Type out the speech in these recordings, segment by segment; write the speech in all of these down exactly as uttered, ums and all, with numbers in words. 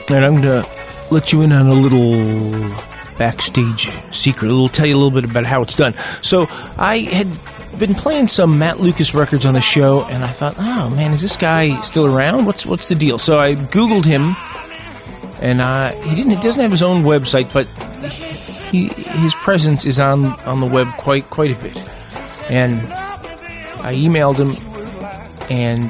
And I'm going to let you in on a little backstage secret. I'll tell you a little bit about how it's done. So I had been playing some Matt Lucas records on the show, and I thought, oh, man, is this guy still around? What's what's the deal? So I Googled him, and uh, he didn't. He doesn't have his own website, but he, his presence is on, on the web quite quite a bit. And I emailed him, and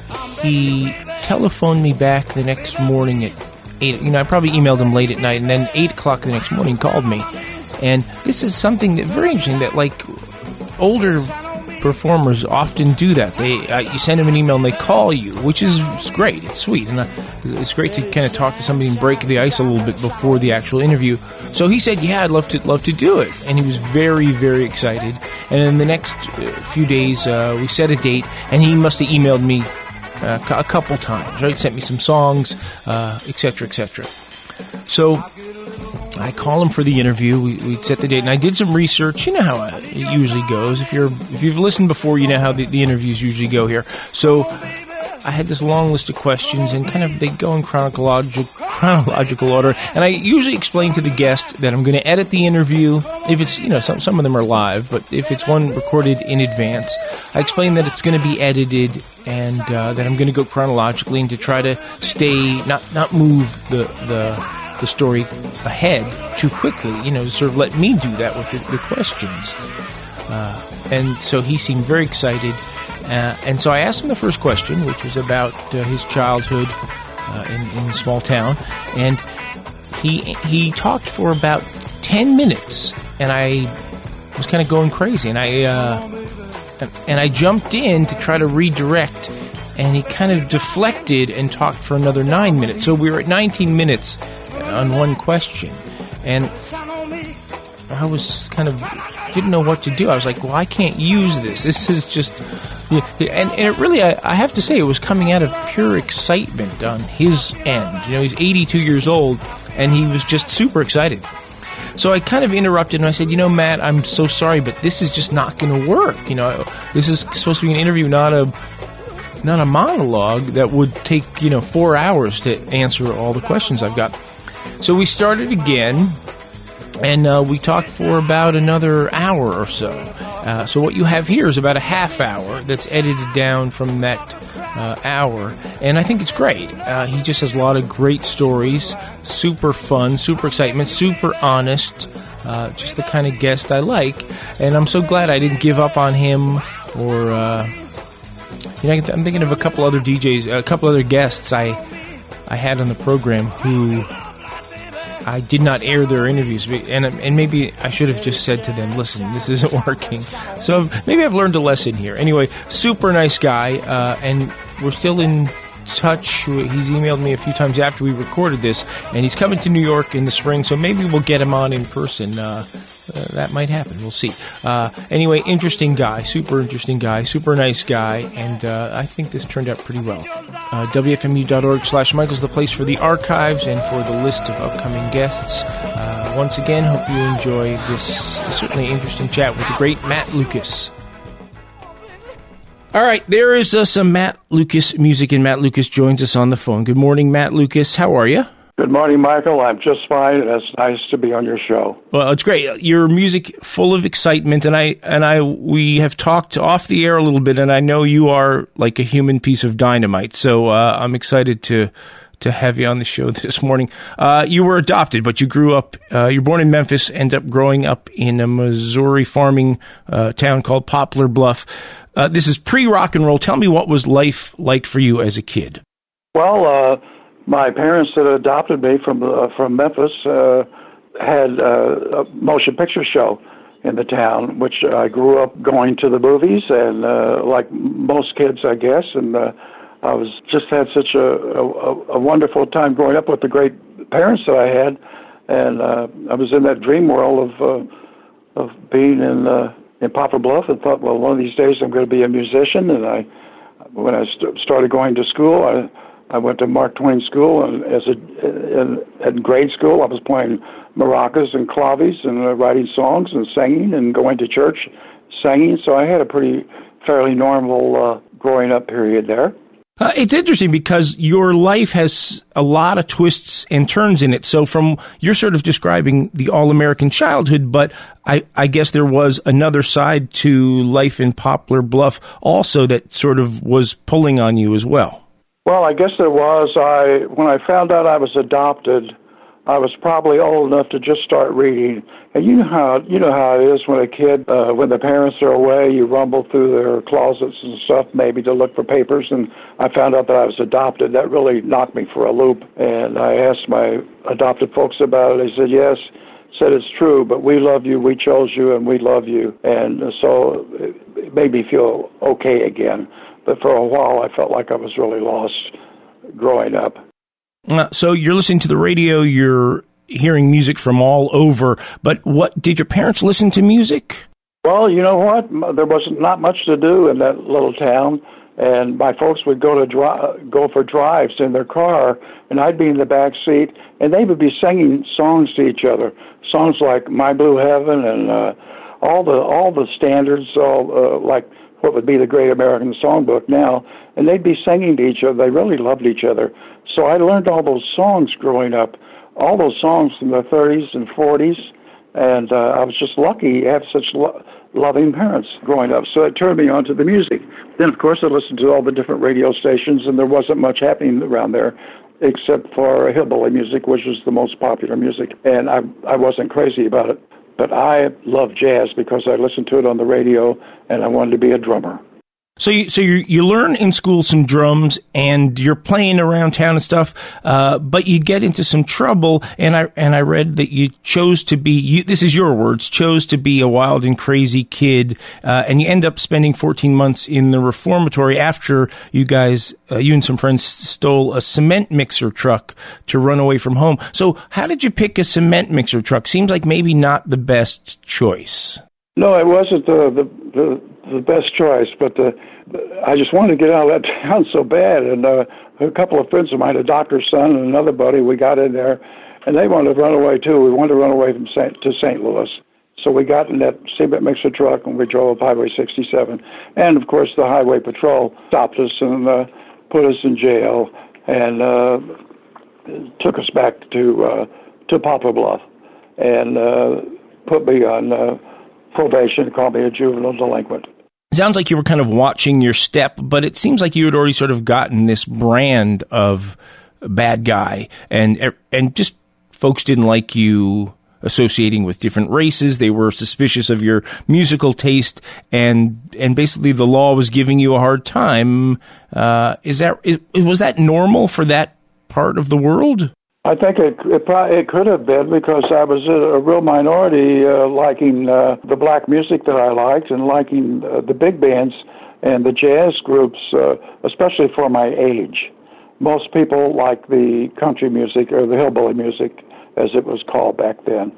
he telephoned me back the next morning at eight. You know, I probably emailed him late at night, and then eight o'clock the next morning called me. And this is something that very interesting that like older performers often do that. They uh, you send them an email and they call you, which is great. It's sweet, and uh, it's great to kind of talk to somebody and break the ice a little bit before the actual interview. So he said, "Yeah, I'd love to love to do it," and he was very very excited. And in the next uh, few days, uh, we set a date, and he must have emailed me uh, a couple times. Right, sent me some songs, uh, et cetera, et cetera. So I call him for the interview. We we set the date, and I did some research. You know how it usually goes. If you're if you've listened before, you know how the, the interviews usually go here. So I had this long list of questions, and kind of they go in chronological chronological order. And I usually explain to the guest that I'm going to edit the interview if it's, you know, some some of them are live, but if it's one recorded in advance, I explain that it's going to be edited and uh, that I'm going to go chronologically and to try to stay not not move the the. the story ahead too quickly, you know, sort of let me do that with the, the questions. Uh, and so he seemed very excited. Uh, and so I asked him the first question, which was about uh, his childhood uh, in, in a small town. And he he talked for about ten minutes, and I was kind of going crazy. And I, uh, and I jumped in to try to redirect, and he kind of deflected and talked for another nine minutes. So we were at nineteen minutes on one question, and I was kind of didn't know what to do. I was like, well, I can't use this. This is just, and, and it really, I, I have to say, it was coming out of pure excitement on his end. You know, he's eighty-two years old, and he was just super excited. So I kind of interrupted, and I said, you know, Matt, I'm so sorry, but this is just not going to work. You know, this is supposed to be an interview, not a not a monologue that would take, you know, four hours to answer all the questions I've got. So we started again, and uh, we talked for about another hour or so. Uh, so what you have here is about a half hour that's edited down from that uh, hour, and I think it's great. Uh, he just has a lot of great stories, super fun, super excitement, super honest, uh, just the kind of guest I like, and I'm so glad I didn't give up on him or... Uh, you know, I'm thinking of a couple other D Js, a couple other guests I I had on the program who... I did not air their interviews, and and maybe I should have just said to them, listen, this isn't working. So maybe I've learned a lesson here. Anyway, super nice guy, uh, and we're still in touch. He's emailed me a few times after we recorded this, and he's coming to New York in the spring, so maybe we'll get him on in person. Uh, uh, that might happen. We'll see. Uh, anyway, interesting guy, super interesting guy, super nice guy, and uh, I think this turned out pretty well. Uh, W F M U dot org slash Michael's the place for the archives and for the list of upcoming guests. Uh, once again, hope you enjoy this certainly interesting chat with the great Matt Lucas. All right, there is uh, some Matt Lucas music, and Matt Lucas joins us on the phone. Good morning, Matt Lucas. How are you? Good morning, Michael. I'm just fine. It's nice to be on your show. Well, it's great. Your music full of excitement, and I and I we have talked off the air a little bit, and I know you are like a human piece of dynamite. So uh, I'm excited to to have you on the show this morning. Uh, you were adopted, but you grew up. Uh, you're born in Memphis, ended up growing up in a Missouri farming uh, town called Poplar Bluff. Uh, this is pre-rock and roll. Tell me, what was life like for you as a kid? Well, uh, my parents that adopted me from uh, from Memphis uh, had uh, a motion picture show in the town, which I grew up going to the movies, and uh, like most kids, I guess, and uh, I was just had such a, a, a wonderful time growing up with the great parents that I had, and uh, I was in that dream world of uh, of being in uh, in Poplar Bluff, and thought, well, one of these days I'm going to be a musician. And I, when I st- started going to school, I I went to Mark Twain School, and as a in, in grade school, I was playing maracas and claves and uh, writing songs and singing and going to church, singing. So I had a pretty fairly normal uh, growing up period there. Uh, it's interesting because your life has a lot of twists and turns in it. So from, you're sort of describing the all-American childhood, but I, I guess there was another side to life in Poplar Bluff also that sort of was pulling on you as well. Well, I guess there was. I when I found out I was adopted, I was probably old enough to just start reading. And you know how you know how it is when a kid, uh, when the parents are away, you rumble through their closets and stuff, maybe to look for papers. And I found out that I was adopted. That really knocked me for a loop. And I asked my adopted folks about it. They said yes. Said it's true, but we love you. We chose you, and we love you. And so it made me feel okay again. But for a while, I felt like I was really lost growing up. Uh, so you're listening to the radio, you're hearing music from all over, but what, did your parents listen to music? Well, you know what? There was not much to do in that little town, and my folks would go to dri- go for drives in their car, and I'd be in the back seat, and they would be singing songs to each other, songs like My Blue Heaven and uh, all the all the standards, all uh, like what would be the Great American Songbook now, and they'd be singing to each other. They really loved each other. So I learned all those songs growing up, all those songs from the thirties and forties, and uh, I was just lucky to have such lo- loving parents growing up. So it turned me on to the music. Then, of course, I listened to all the different radio stations, and there wasn't much happening around there except for hillbilly music, which was the most popular music, and I, I wasn't crazy about it. But I love jazz because I listened to it on the radio, and I wanted to be a drummer. So you, so you you learn in school some drums, and you're playing around town and stuff, uh, but you get into some trouble, and I and I read that you chose to be, you, this is your words, chose to be a wild and crazy kid, uh, and you end up spending fourteen months in the reformatory after you guys, uh, you and some friends stole a cement mixer truck to run away from home. So how did you pick a cement mixer truck? Seems like maybe not the best choice. No, it wasn't the the, the, the best choice, but the, I just wanted to get out of that town so bad. And uh, a couple of friends of mine, a doctor's son and another buddy, we got in there, and they wanted to run away too. We wanted to run away from Saint to Saint Louis. So we got in that cement mixer truck, and we drove up Highway sixty-seven. And, of course, the Highway Patrol stopped us and uh, put us in jail and uh, took us back to uh, to Poplar Bluff and uh, put me on uh, probation, called me a juvenile delinquent. Sounds like you were kind of watching your step, but it seems like you had already sort of gotten this brand of bad guy, and and just folks didn't like you associating with different races. They were suspicious of your musical taste, and and basically the law was giving you a hard time. Uh, is that is, was that normal for that part of the world? I think it it, probably, it could have been because I was a, a real minority uh, liking uh, the black music that I liked and liking uh, the big bands and the jazz groups, uh, especially for my age. Most people like the country music or the hillbilly music, as it was called back then.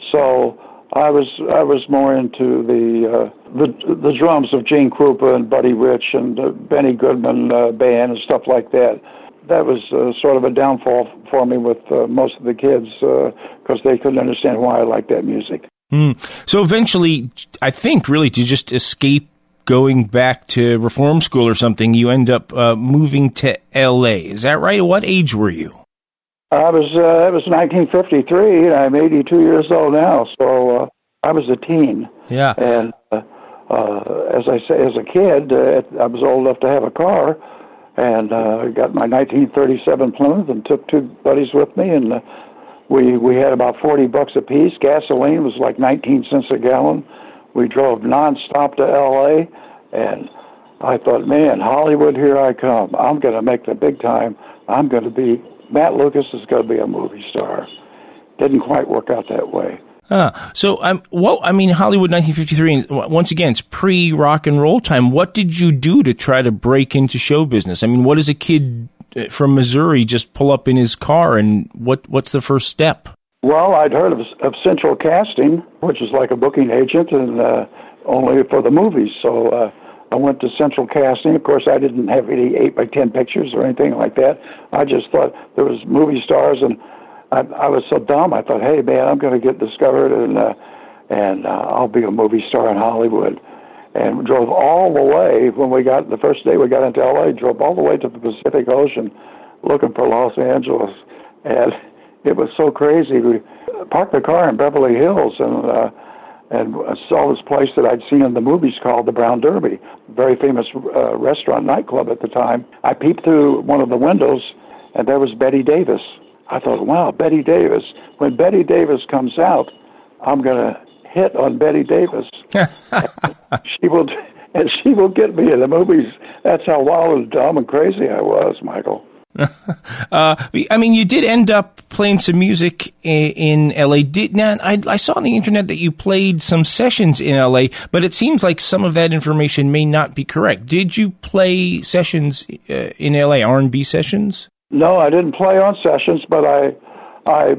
So I was I was more into the uh, the the drums of Gene Krupa and Buddy Rich and uh, Benny Goodman uh, band and stuff like that. That was uh, sort of a downfall for me with uh, most of the kids because uh, they couldn't understand why I liked that music. Mm. So eventually, I think really to just escape going back to reform school or something, you end up uh, moving to L A. Is that right? At what age were you? I was uh, it was nineteen fifty-three, and I'm eighty-two years old now, so uh, I was a teen. Yeah. And uh, uh, as I say, as a kid, uh, I was old enough to have a car. And uh, I got my nineteen thirty-seven Plymouth and took two buddies with me, and uh, we we had about forty bucks apiece. Gasoline was like nineteen cents a gallon. We drove nonstop to L A, and I thought, man, Hollywood, here I come. I'm going to make the big time. I'm going to be, Matt Lucas is going to be a movie star. Didn't quite work out that way. Ah, so um, what? I mean, Hollywood nineteen fifty-three. Once again, it's pre-rock and roll time. What did you do to try to break into show business? I mean, what does a kid from Missouri just pull up in his car, and what? What's the first step? Well, I'd heard of, of Central Casting, which is like a booking agent, and uh, only for the movies. So uh, I went to Central Casting. Of course, I didn't have any eight by ten pictures or anything like that. I just thought there was movie stars and. I, I was so dumb. I thought, hey, man, I'm going to get discovered, and uh, and uh, I'll be a movie star in Hollywood. and drove all the way when we got, the first day we got into L A, drove all the way to the Pacific Ocean looking for Los Angeles. And it was so crazy. We parked the car in Beverly Hills and uh, and saw this place that I'd seen in the movies called the Brown Derby, very famous uh, restaurant nightclub at the time. I peeped through one of the windows, and there was Betty Davis. I thought, wow, Betty Davis. When Betty Davis comes out, I'm going to hit on Betty Davis. she will, and she will get me in the movies. That's how wild and dumb and crazy I was, Michael. uh, I mean, you did end up playing some music in, in L A. Did now? I, I saw on the internet that you played some sessions in L A, but it seems like some of that information may not be correct. Did you play sessions uh, in L A, R and B sessions? No, I didn't play on sessions, but I, I,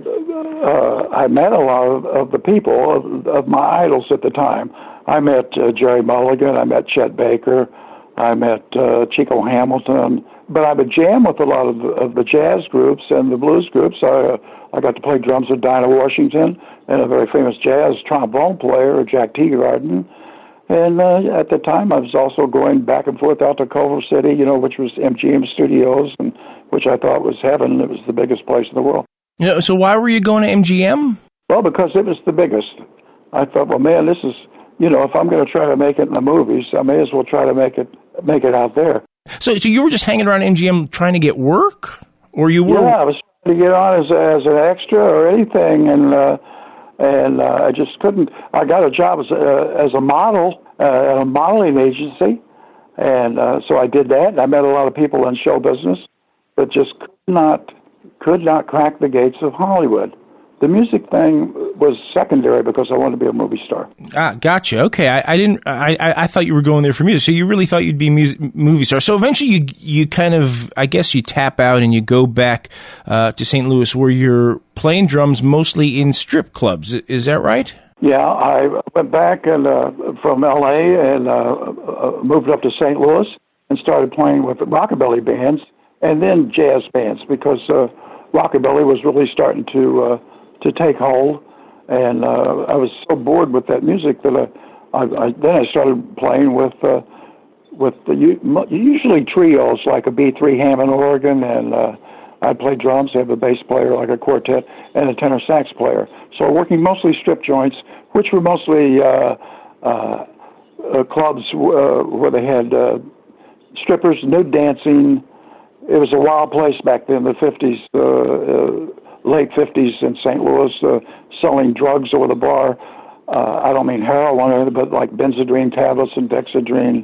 uh, I met a lot of, of the people of, of my idols at the time. I met uh, Jerry Mulligan. I met Chet Baker. I met uh, Chico Hamilton. But I would jam with a lot of the, of the jazz groups and the blues groups. I, uh, I got to play drums with Dinah Washington and a very famous jazz trombone player, Jack Teagarden. And uh, at the time, I was also going back and forth out to Culver City, you know, which was M G M Studios, and which I thought was heaven. It was the biggest place in the world. You know, so why were you going to M G M? Well, because it was the biggest. I thought, well, man, this is, you know, if I'm going to try to make it in the movies, I may as well try to make it make it out there. So, so you were just hanging around M G M trying to get work, or you were? Yeah, I was trying to get on as a, as an extra or anything, and uh, and uh, I just couldn't. I got a job as a, as a model uh, at a modeling agency, and uh, so I did that. And I met a lot of people in show business, but just could not could not crack the gates of Hollywood. The music thing was secondary because I wanted to be a movie star. Ah, gotcha. Okay, I, I didn't. I, I I thought you were going there for music. So you really thought you'd be a music, movie star. So eventually, you you kind of, I guess, you tap out and you go back uh, to Saint Louis, where you're playing drums mostly in strip clubs. Is that right? Yeah, I went back and uh, from L A and uh, uh, moved up to Saint Louis and started playing with rockabilly bands and then jazz bands because uh, rockabilly was really starting to. Uh, to take hold, and uh, I was so bored with that music that I, I, I then I started playing with uh, with the usually trios like a B three Hammond organ, and uh, I'd play drums, have a bass player like a quartet, and a tenor sax player. So working mostly strip joints, which were mostly uh, uh, uh, clubs uh, where they had uh, strippers, nude dancing. It was a wild place back then, the fifties. Uh, uh, late fifties in Saint Louis, uh, selling drugs over the bar. Uh, I don't mean heroin, but like Benzedrine tablets and Dexedrine,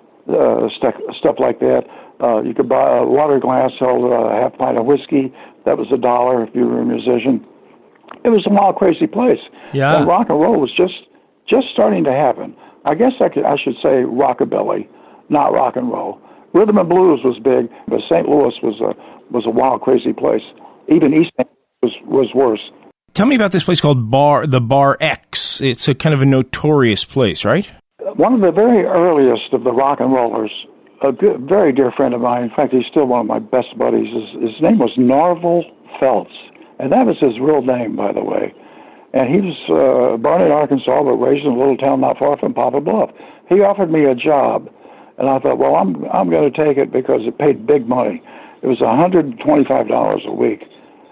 uh, stuff, stuff like that. Uh, you could buy a water glass, held a half pint of whiskey. That was a dollar if you were a musician. It was a wild, crazy place. Yeah. And rock and roll was just just starting to happen. I guess I, could, I should say rockabilly, not rock and roll. Rhythm and blues was big, but Saint Louis was a was a wild, crazy place. Even East was was worse. Tell me about this place called Bar, the Bar X. It's a kind of a notorious place, right? One of the very earliest of the rock and rollers, a good, very dear friend of mine, in fact, he's still one of my best buddies, his, his name was Norval Phelps, and that was his real name, by the way. And he was uh, born in Arkansas, but raised in a little town not far from Poplar Bluff. He offered me a job, and I thought, well, I'm I'm going to take it because it paid big money. It was one hundred twenty-five dollars a week.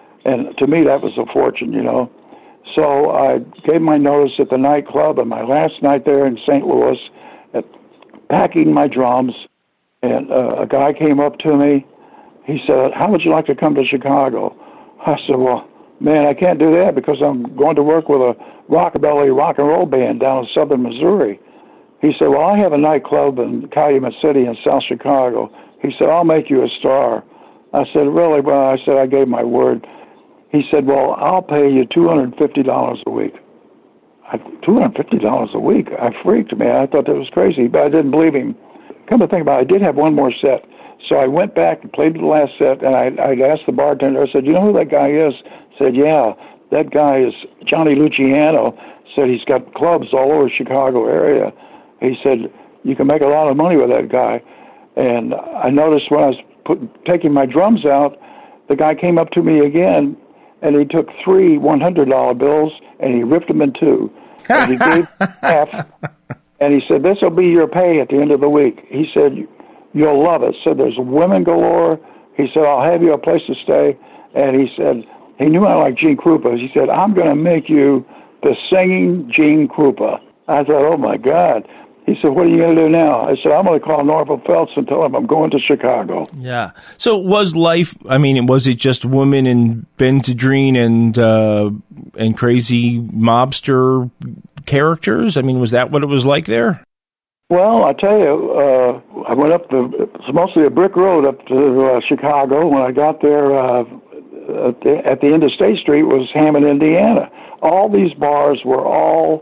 And to me, that was a fortune, you know. So I gave my notice at the nightclub, and my last night there in Saint Louis, at packing my drums, and uh, a guy came up to me. He said, how would you like to come to Chicago? I said, well, man, I can't do that because I'm going to work with a rockabilly rock and roll band down in southern Missouri. He said, well, I have a nightclub in Calumet City in South Chicago. He said, I'll make you a star. I said, really? Well, I said, I gave my word. He said, well, I'll pay you two hundred fifty dollars a week. I, two hundred fifty dollars a week? I freaked, man. I thought that was crazy, but I didn't believe him. Come to think about it, I did have one more set. So I went back and played the last set, and I I asked the bartender, I said, you know who that guy is? He said, yeah, that guy is Johnny Luciano. Said he's got clubs all over the Chicago area. He said, you can make a lot of money with that guy. And I noticed when I was put, taking my drums out, the guy came up to me again, and he took three one hundred dollar bills, and he ripped them in two. And he gave half, And he said, this will be your pay at the end of the week. He said, you'll love it. So there's women galore. He said, I'll have you a place to stay. And he said, he knew I liked Gene Krupa. He said, I'm going to make you the singing Gene Krupa. I thought, oh, my God. He said, what are you going to do now? I said, I'm going to call Norval Phelps and tell him I'm going to Chicago. Yeah. So was life, I mean, was it just women and Benzedrine and, uh, and crazy mobster characters? I mean, was that what it was like there? Well, I tell you, uh, I went up the, it's mostly a brick road up to uh, Chicago. When I got there, uh, at, the, at the end of State Street was Hammond, Indiana. All these bars were all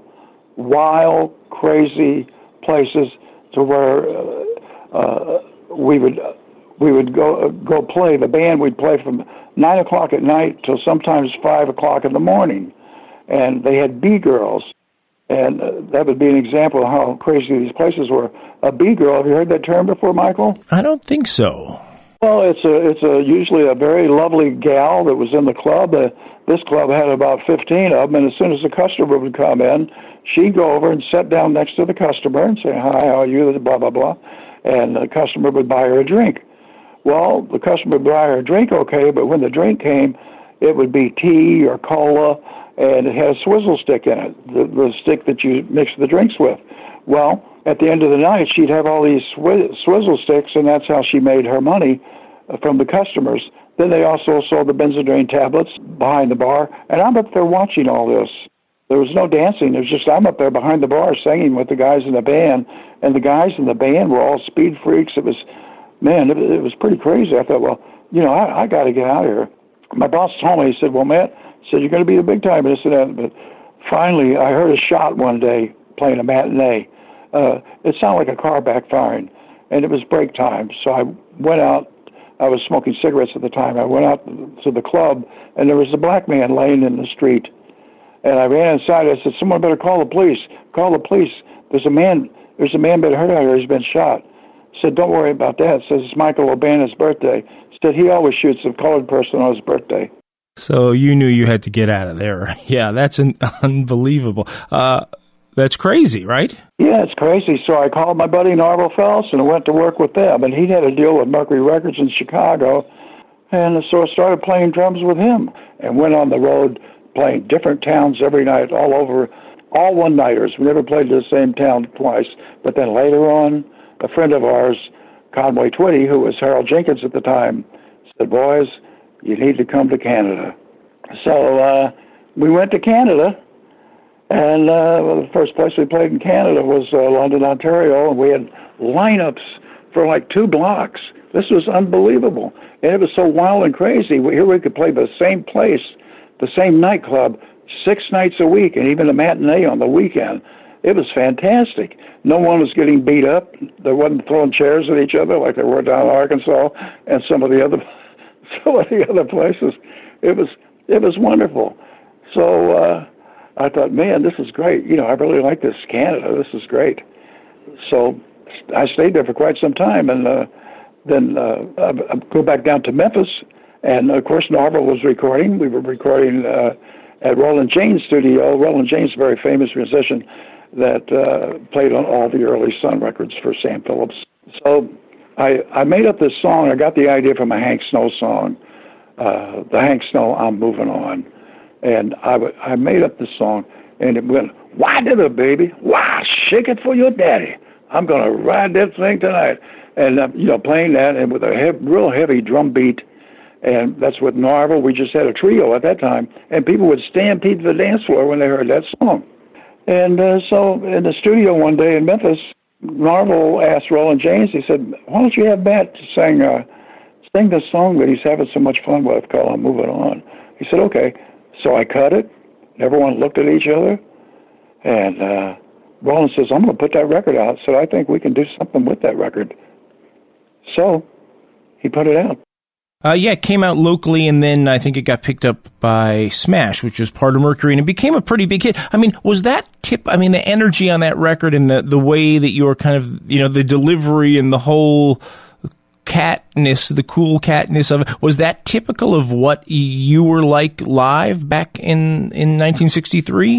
wild, crazy places to where uh, uh, we would uh, we would go uh, go play. The band we'd play from nine o'clock at night till sometimes five o'clock in the morning, and they had B girls, and uh, that would be an example of how crazy these places were. A B girl, have you heard that term before, Michael? I don't think so. Well, it's a it's a usually a very lovely gal that was in the club. Uh, this club had about fifteen of them, and as soon as the customer would come in, she'd go over and sit down next to the customer and say, hi, how are you, blah, blah, blah, and the customer would buy her a drink. Well, the customer would buy her a drink, okay, but when the drink came, it would be tea or cola, and it had a swizzle stick in it, the, the stick that you mix the drinks with. Well, at the end of the night, she'd have all these swi- swizzle sticks, and that's how she made her money from the customers. Then they also sold the Benzedrine tablets behind the bar, and I'm up there watching all this. There was no dancing. There was just, I'm up there behind the bar singing with the guys in the band, and the guys in the band were all speed freaks. It was, man, it, it was pretty crazy. I thought, well, you know, I, I got to get out of here. My boss told me, he said, well, Matt, he said, you're going to be the big time in this and that. But finally, I heard a shot one day playing a matinee. Uh, it sounded like a car backfiring, and it was break time. So I went out. I was smoking cigarettes at the time. I went out to the club, and there was a black man laying in the street. And I ran inside. I said, someone better call the police. Call the police. There's a man There's a man been hurt out here. He's been shot. I said, don't worry about that. Says it's Michael O'Bannon's birthday. Said he always shoots a colored person on his birthday. So you knew you had to get out of there. Yeah, that's an unbelievable. Uh, that's crazy, right? Yeah, it's crazy. So I called my buddy Norval Phelps and I went to work with them. And he had a deal with Mercury Records in Chicago. And so I started playing drums with him and went on the road playing different towns every night, all over, all one-nighters. We never played the same town twice. But then later on, a friend of ours, Conway Twitty, who was Harold Jenkins at the time, said, boys, you need to come to Canada. So uh, we went to Canada, and uh, well, the first place we played in Canada was uh, London, Ontario, and we had lineups for like two blocks. This was unbelievable. And it was so wild and crazy. Here we could play the same place, the same nightclub, six nights a week, and even a matinee on the weekend. It was fantastic. No one was getting beat up. They wasn't throwing chairs at each other like they were down in Arkansas and some of the other some of the other places. It was it was wonderful. So uh, I thought, man, this is great. You know, I really like this Canada. This is great. So I stayed there for quite some time, and uh, then uh, I go back down to Memphis, and of course Norval was recording. We were recording uh, at Roland James' studio. Roland James, a very famous musician that uh, played on all the early Sun records for Sam Phillips. So I, I made up this song. I got the idea from a Hank Snow song, uh, the Hank Snow, I'm Moving On. And I, w- I made up this song, and it went, why did it, baby? Why, shake it for your daddy. I'm going to ride that thing tonight. And, uh, you know, playing that and with a he- real heavy drum beat. And that's with Norval. We just had a trio at that time. And people would stampede to the dance floor when they heard that song. And uh, so in the studio one day in Memphis, Norval asked Roland James, he said, why don't you have Matt sing, uh, sing this song that he's having so much fun with called I'm Moving On? He said, okay. So I cut it. Everyone looked at each other. And uh, Roland says, I'm going to put that record out. So I think we can do something with that record. So he put it out. Uh, yeah, it came out locally, and then I think it got picked up by Smash, which was part of Mercury, and it became a pretty big hit. I mean, was that tip, I mean, the energy on that record and the, the way that you were kind of, you know, the delivery and the whole catness, the cool catness of it, was that typical of what you were like live back in, in nineteen sixty-three?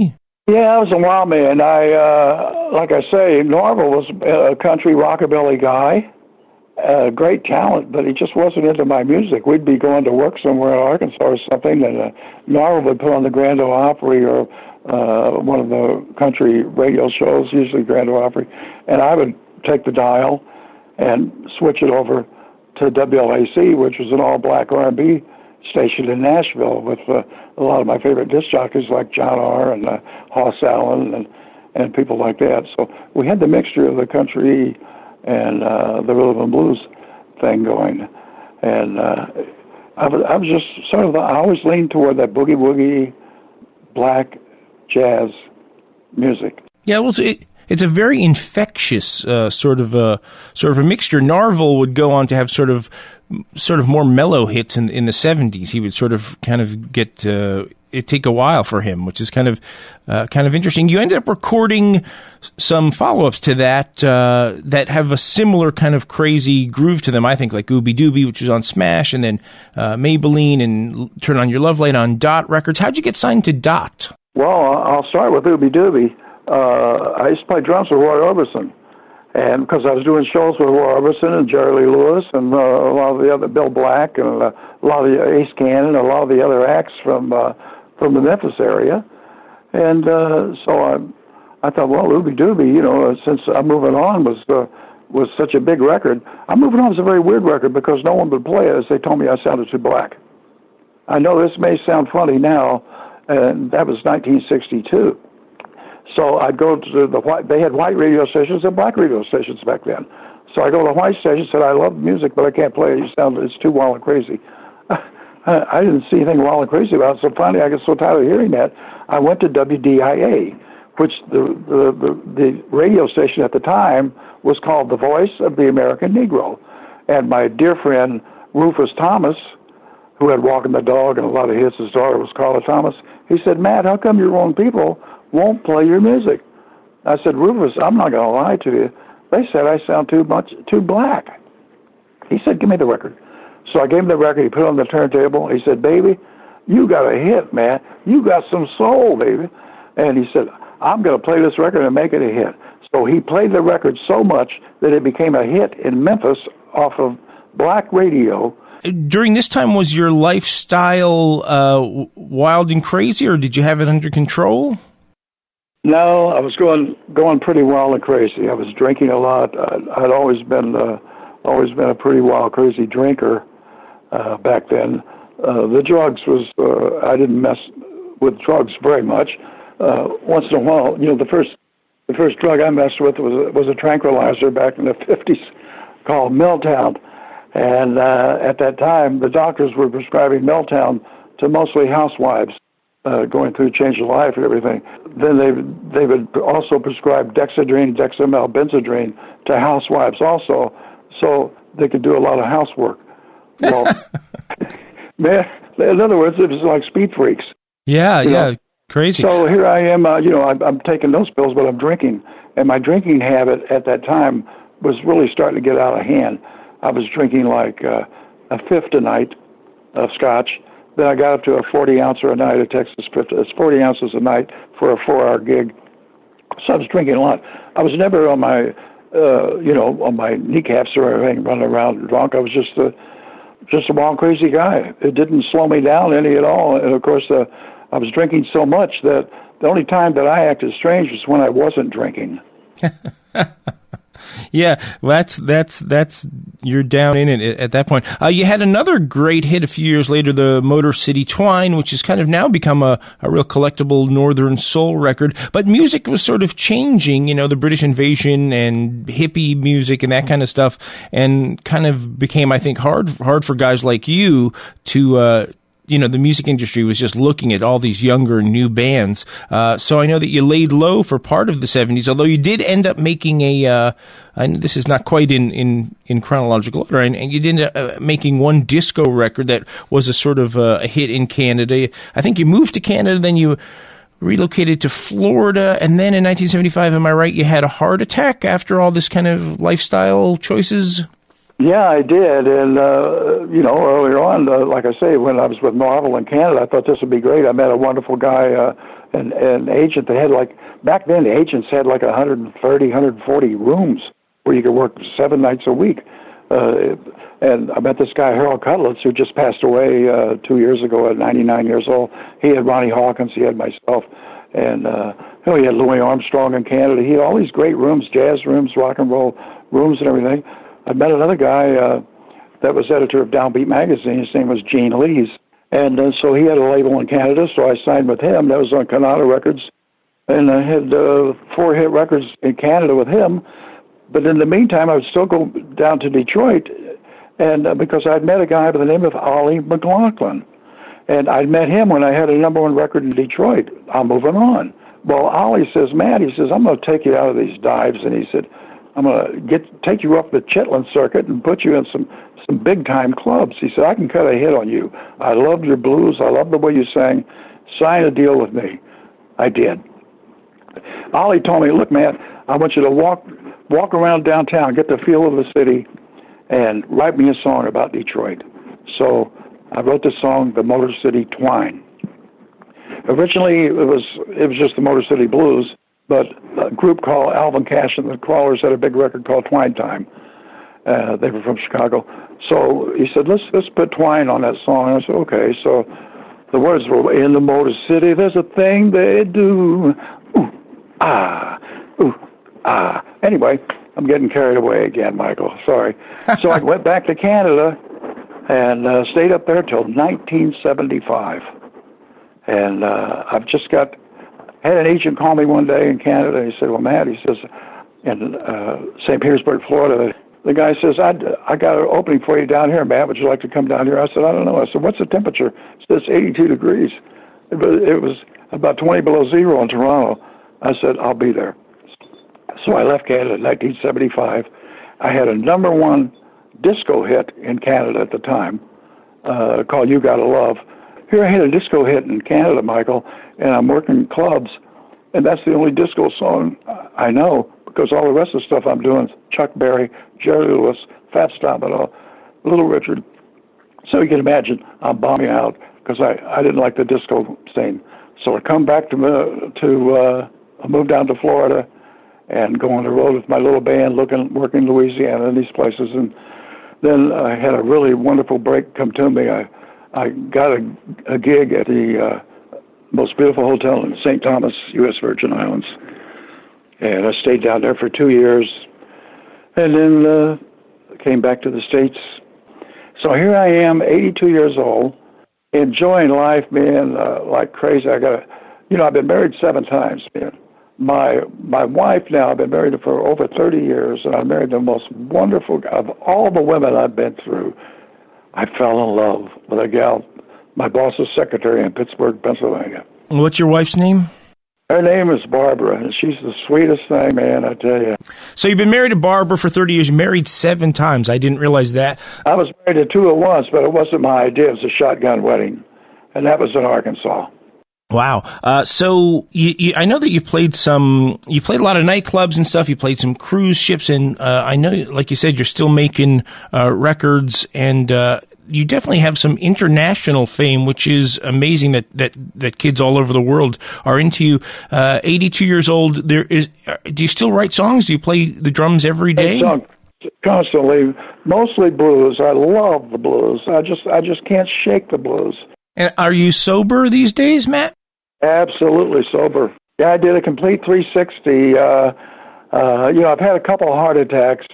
Yeah, I was a wild man. I, uh, like I say, Norval was a country rockabilly guy, a great talent, but he just wasn't into my music. We'd be going to work somewhere in Arkansas or something, and uh, Norval would put on the Grand Ole Opry or uh, one of the country radio shows, usually Grand Ole Opry, and I would take the dial and switch it over to W L A C, which was an all-black R and B station in Nashville with uh, a lot of my favorite disc jockeys like John R. and uh, Hoss Allen and, and people like that. So we had the mixture of the country and uh, the rhythm and blues thing going. And uh, I, was, I was just sort of, I always leaned toward that boogie-woogie, black jazz music. Yeah, well, it, it's a very infectious uh, sort of a sort of a mixture. Narvel would go on to have sort of sort of more mellow hits in in the seventies. He would sort of kind of get uh, it take a while for him, which is kind of uh, kind of interesting. You ended up recording some follow-ups to that uh, that have a similar kind of crazy groove to them. I think like Ooby Dooby, which was on Smash, and then uh, Maybelline and Turn on Your Love Light on Dot Records. How'd you get signed to Dot? Well, I'll start with Ooby Dooby. Uh, I used to play drums with Roy Orbison, and because I was doing shows with Roy Orbison and Jerry Lee Lewis and uh, a lot of the other, Bill Black and uh, a lot of the Ace Cannon, a lot of the other acts from uh, from the Memphis area, and uh, so I I thought, well, Ooby Dooby, you know, since I'm Moving On was uh, was such a big record. I'm Moving On was a very weird record because no one would play it as they told me I sounded too black. I know this may sound funny now, and that was nineteen sixty-two. So I'd go to the white, they had white radio stations and black radio stations back then. So I go to the white station and said, I love music, but I can't play it. You sound, it's too wild and crazy. I didn't see anything wild and crazy about it. So finally I got so tired of hearing that, I went to W D I A, which the, the, the, the radio station at the time was called The Voice of the American Negro. And my dear friend Rufus Thomas, who had Walking the Dog and a lot of hits, his daughter was Carla Thomas, he said, Matt, how come your own people won't play your music? I said, Rufus, I'm not going to lie to you. They said I sound too much, too black. He said, give me the record. So I gave him the record. He put it on the turntable. He said, baby, you got a hit, man. You got some soul, baby. And he said, I'm going to play this record and make it a hit. So he played the record so much that it became a hit in Memphis off of black radio. During this time, was your lifestyle uh, wild and crazy, or did you have it under control? No, I was going going pretty wild and crazy. I was drinking a lot. I'd, I'd always been uh, always been a pretty wild, crazy drinker uh, back then. Uh, the drugs was uh, I didn't mess with drugs very much. Uh, once in a while, you know, the first the first drug I messed with was a, was a tranquilizer back in the fifties called Milltown, and uh, at that time the doctors were prescribing Milltown to mostly housewives. Uh, going through change of life and everything. Then they they would also prescribe Dexedrine, Dexamel, Benzedrine to housewives also, so they could do a lot of housework. Well, man, in other words, it was like speed freaks. Yeah, you yeah, know? Crazy. So here I am, uh, you know, I'm, I'm taking those pills, but I'm drinking, and my drinking habit at that time was really starting to get out of hand. I was drinking like uh, a fifth a night of scotch. Then I got up to a forty ouncer a night at Texas Fifth. It's forty ounces a night for a four-hour gig. So I was drinking a lot. I was never on my, uh, you know, on my kneecaps or anything, running around drunk. I was just a, just a wild, crazy guy. It didn't slow me down any at all. And of course, uh, I was drinking so much that the only time that I acted strange was when I wasn't drinking. Yeah, well, that's that's that's you're down in it at that point. Uh, you had another great hit a few years later, the Motor City Twine, which has kind of now become a, a real collectible Northern soul record. But music was sort of changing, you know, the British invasion and hippie music and that kind of stuff, and kind of became, I think, hard hard for guys like you to. Uh, You know, the music industry was just looking at all these younger, new bands. Uh, so I know that you laid low for part of the seventies, although you did end up making a, uh, and this is not quite in, in, in chronological order, and, and you did end up uh, making one disco record that was a sort of uh, a hit in Canada. I think you moved to Canada, then you relocated to Florida, and then in nineteen seventy-five, am I right, you had a heart attack after all this kind of lifestyle choices? Yeah, I did, and, uh, you know, earlier on, uh, like I say, when I was with Marvel in Canada, I thought this would be great. I met a wonderful guy, uh, an, an agent that had like, back then the agents had like one hundred thirty, one hundred forty rooms where you could work seven nights a week. Uh, and I met this guy, Harold Cutlitz, who just passed away uh, two years ago at ninety-nine years old. He had Ronnie Hawkins, he had myself, and uh, you know, he had Louis Armstrong in Canada. He had all these great rooms, jazz rooms, rock and roll rooms and everything. I met another guy uh, that was editor of Downbeat magazine. His name was Gene Lees. And uh, so he had a label in Canada, so I signed with him. That was on Canada Records. And I had uh, four hit records in Canada with him. But in the meantime, I would still go down to Detroit, and uh, because I'd met a guy by the name of Ollie McLaughlin. And I'd met him when I had a number one record in Detroit. I'm moving on. Well, Ollie says, Matt, he says, I'm going to take you out of these dives. And he said, I'm going to get take you up the Chitlin circuit and put you in some, some big-time clubs. He said, I can cut a hit on you. I loved your blues. I loved the way you sang. Sign a deal with me. I did. Ollie told me, look, Matt, I want you to walk walk around downtown, get the feel of the city, and write me a song about Detroit. So I wrote the song, The Motor City Twine. Originally, it was it was just the Motor City Blues, but a group called Alvin Cash and the Crawlers had a big record called Twine Time. Uh, they were from Chicago. So he said, let's let's put Twine on that song. And I said, okay. So the words were, in the Motor City, there's a thing they do. Ooh, ah, ooh, ah. Anyway, I'm getting carried away again, Michael. Sorry. So I went back to Canada and uh, stayed up there till nineteen seventy-five. And uh, I've just got, had an agent call me one day in Canada. He said, well, Matt, he says, in uh, Saint Petersburg, Florida, the guy says, I, I got an opening for you down here, Matt. Would you like to come down here? I said, I don't know. I said, what's the temperature? He says, eighty-two degrees. It was, it was about twenty below zero in Toronto. I said, I'll be there. So I left Canada in nineteen seventy-five. I had a number one disco hit in Canada at the time uh, called You Gotta Love. Here I had a disco hit in Canada, Michael, and I'm working clubs, and that's the only disco song I know, because all the rest of the stuff I'm doing is Chuck Berry, Jerry Lewis, Fats Domino, Little Richard. So you can imagine I'm bombing out because I, I didn't like the disco scene. So I come back to, uh, to uh, I moved down to Florida and go on the road with my little band, looking, working in Louisiana and these places. And then I had a really wonderful break come to me. I I got a, a gig at the uh, most beautiful hotel in Saint Thomas, U S Virgin Islands. And I stayed down there for two years and then uh, came back to the States. So here I am, eighty-two years old, enjoying life, man, uh, like crazy. I got a, you know, I've been married seven times, man. My my wife now, I've been married for over thirty years, and I married the most wonderful, of all the women I've been through. I fell in love with a gal, my boss's secretary in Pittsburgh, Pennsylvania. What's your wife's name? Her name is Barbara, and she's the sweetest thing, man, I tell you. So you've been married to Barbara for thirty years, married seven times. I didn't realize that. I was married to two at once, but it wasn't my idea. It was a shotgun wedding, and that was in Arkansas. Wow. Uh, so you, you, I know that you played some, you played a lot of nightclubs and stuff. You played some cruise ships, and uh, I know, like you said, you're still making uh, records, and uh, you definitely have some international fame, which is amazing that, that, that kids all over the world are into you. Uh, eighty-two years old. There is. Do you still write songs? Do you play the drums every day? Constantly, mostly blues. I love the blues. I just, I just can't shake the blues. And are you sober these days, Matt? Absolutely sober. Yeah, I did a complete three sixty. Uh, uh, you know, I've had a couple of heart attacks,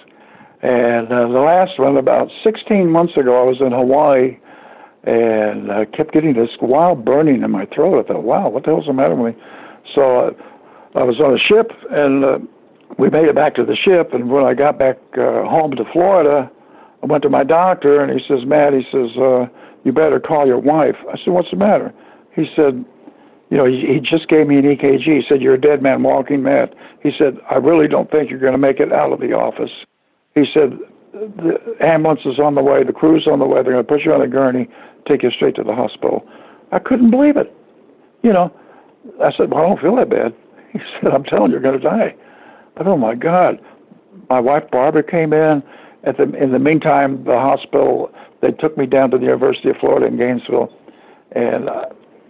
and uh, the last one about sixteen months ago, I was in Hawaii, and I kept getting this wild burning in my throat. I thought, wow, what the hell's the matter with me? So uh, I was on a ship, and uh, we made it back to the ship, and when I got back uh, home to Florida, I went to my doctor, and he says, Matt, he says, uh, you better call your wife. I said, what's the matter? He said, you know, he, he just gave me an E K G. He said, you're a dead man walking, Matt. He said, I really don't think you're going to make it out of the office. He said, the ambulance is on the way, the crew's on the way, they're going to put you on a gurney, take you straight to the hospital. I couldn't believe it. You know, I said, well, I don't feel that bad. He said, I'm telling you, you're going to die. But, oh, my God. My wife, Barbara, came in. At the, in the meantime, the hospital, they took me down to the University of Florida in Gainesville, and uh,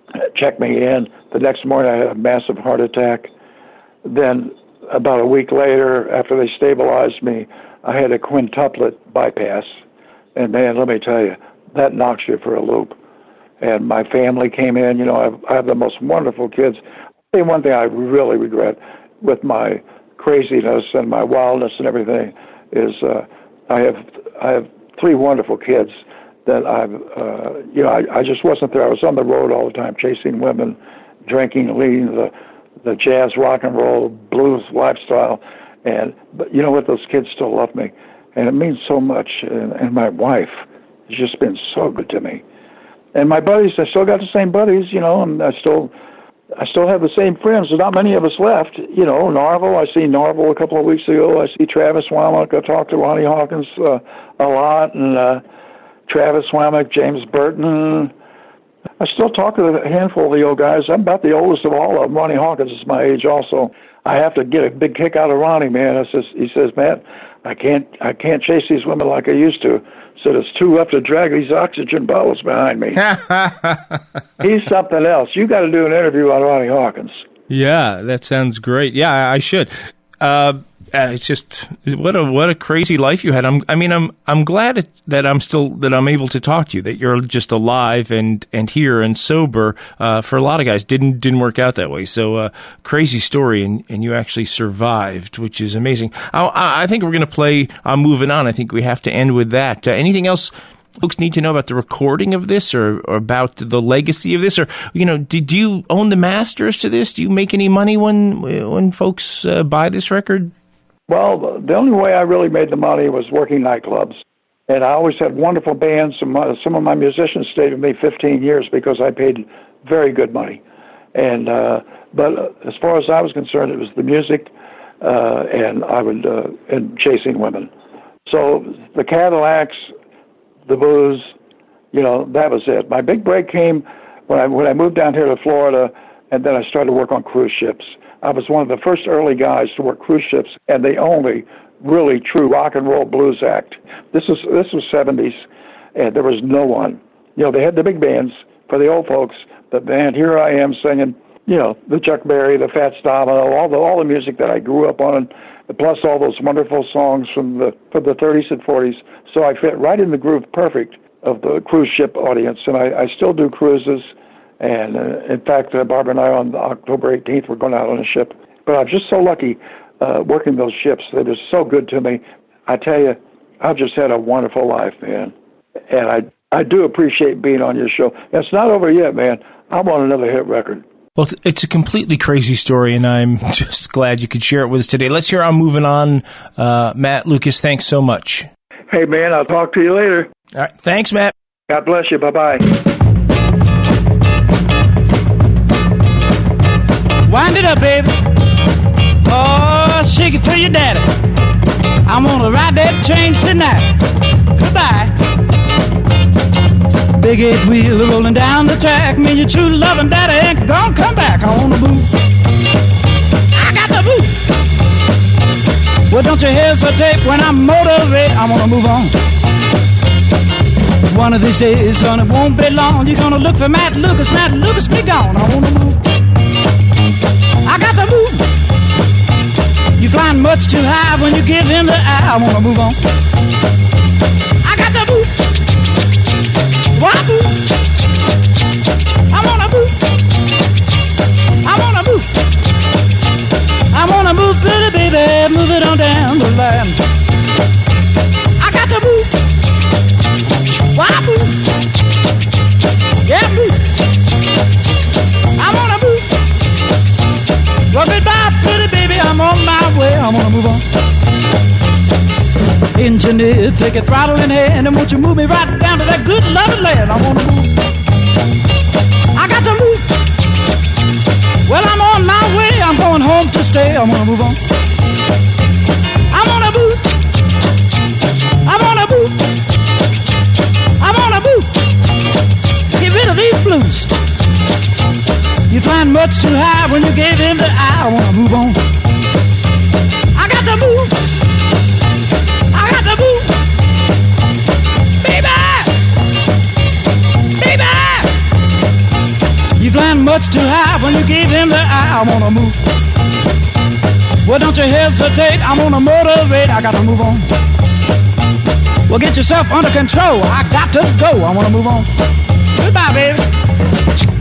checked me in. The next morning, I had a massive heart attack. Then, about a week later, after they stabilized me, I had a quintuplet bypass. And man, let me tell you, that knocks you for a loop. And my family came in. You know, I have, I have the most wonderful kids. And one thing I really regret with my craziness and my wildness and everything is uh, I have I have three wonderful kids that I've, uh, you know, I, I just wasn't there. I was on the road all the time, chasing women, drinking, leading the the jazz, rock and roll, blues lifestyle. And, but you know what, those kids still love me. And it means so much. And, and my wife has just been so good to me. And my buddies, I still got the same buddies, you know, and I still, I still have the same friends. There's not many of us left. You know, Narvel, I see Narvel a couple of weeks ago. I see Travis Wammack. I talked to Ronnie Hawkins uh, a lot. And uh, Travis Wammack, James Burton. I still talk to a handful of the old guys. I'm about the oldest of all of them. Ronnie Hawkins is my age also. I have to get a big kick out of Ronnie, man. I says, he says, Matt, I can't, I can't chase these women like I used to. So there's two left to drag these oxygen bottles behind me. He's something else. You got to do an interview on Ronnie Hawkins. Yeah, that sounds great. Yeah, I should. Uh, uh, it's just what a what a crazy life you had. I'm, I mean, I'm I'm glad it, that I'm still that I'm able to talk to you. That you're just alive and, and here and sober. Uh, for a lot of guys, didn't didn't work out that way. So uh, crazy story, and, and you actually survived, which is amazing. I, I think we're going to play. I'm moving on. I think we have to end with that. Uh, anything else folks need to know about the recording of this, or, or about the legacy of this, or you know, did you own the masters to this? Do you make any money when when folks uh, buy this record? Well, the only way I really made the money was working nightclubs. And I always had wonderful bands. Some, some of my musicians stayed with me fifteen years because I paid very good money. And uh, but as far as I was concerned, it was the music uh, and I would uh, and chasing women. So the Cadillacs, the booze, you know, that was it. My big break came when I when I moved down here to Florida, and then I started to work on cruise ships. I was one of the first early guys to work cruise ships, and the only really true rock and roll blues act. This was this was seventies, and there was no one. You know, they had the big bands for the old folks, but man, here I am singing, you know, the Chuck Berry, the Fats Domino, all the all the music that I grew up on, plus all those wonderful songs from the from the thirties and forties. So I fit right in the groove, perfect, of the cruise ship audience, and I, I still do cruises. And uh, in fact, uh, Barbara and I on October eighteenth, we're going out on a ship. But I'm just so lucky uh, working those ships. They're just so good to me. I tell you, I've just had a wonderful life, man. And I I do appreciate being on your show. It's not over yet, man. I want another hit record. Well, it's a completely crazy story, and I'm just glad you could share it with us today. Let's hear I'm Moving On. Uh, Matt Lucas, thanks so much. Hey, man, I'll talk to you later. All right. Thanks, Matt. God bless you. Bye-bye. Wind it up, baby. Oh, shake it for your daddy. I'm gonna ride that train tonight. Goodbye. Big eight wheel rolling down the track. Me, your true loving daddy ain't gonna come back. I wanna move. I got the move. Well, don't you hesitate when I'm motivated. I wanna move on. One of these days, son, it won't be long. You're gonna look for Matt Lucas. Matt Lucas be gone. I wanna move. I got to move. You flying much too high when you give in the eye. I wanna move on. I got to move. Wanna move. I wanna move. I wanna move. I wanna move, pretty baby, move it on down the line. I got to move. Wanna move. Yeah, move. I wanna move. Well, goodbye, pretty baby, I'm on my way. I wanna move on. Engineer, take a throttle in hand, and won't you move me right down to that good loving land? I wanna move. I got to move. Well, I'm on my way. I'm going home to stay. I wanna move on. I wanna move. I wanna move. I wanna move. Get rid of these blues. You find much too high when you gave in the eye. I wanna move on. I got to move. I got to move. Baby! Baby! You fly much too high when you gave him the eye. I wanna move. Well, don't you hesitate. I'm on a motivate. I gotta move on. Well, get yourself under control. I got to go. I wanna move on. Goodbye, baby.